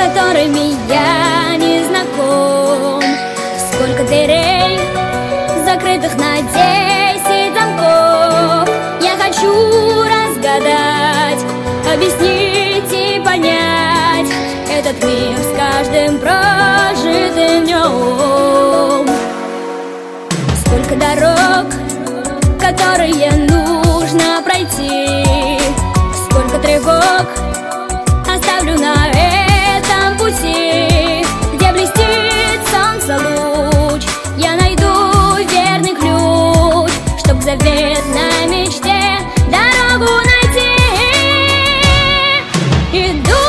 которыми я не знаком. Сколько дверей, закрытых на 10 замков. Я хочу разгадать, объяснить и понять этот мир с каждым прожитым днем. Сколько дорог, которые нужно пройти, сколько тревог оставлю на этом пути. Где блестит солнце луч, я найду верный ключ, чтоб к заветной мечте дорогу найти. Иду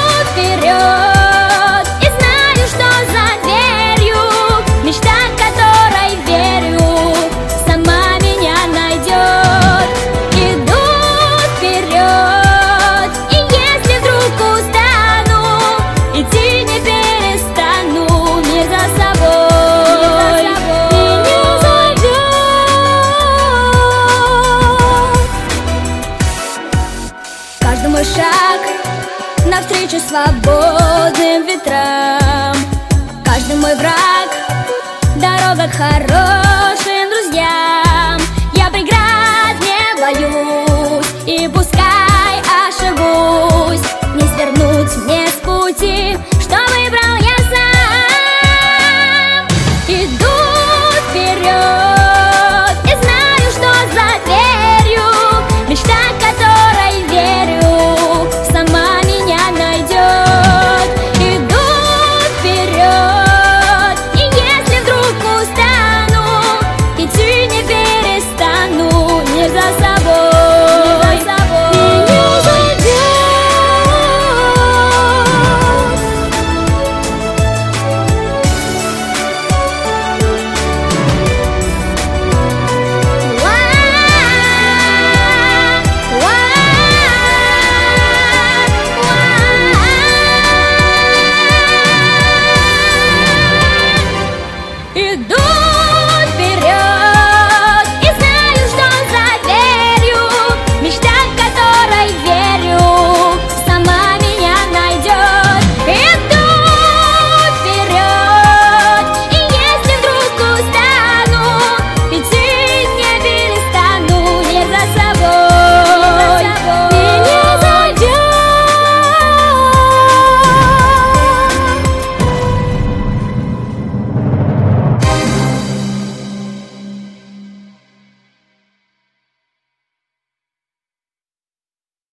вперед и знаю, что за дверью мечта, которой верю, сама меня найдет. Иду вперед, и если вдруг устану, идти не перестану, не за собой, меня зовет. Каждый мой шаг навстречу свободным ветрам, каждый мой враг — дорога к хорошим друзьям. Я преград не боюсь, и пускай ошибусь, не свернуть мне с пути.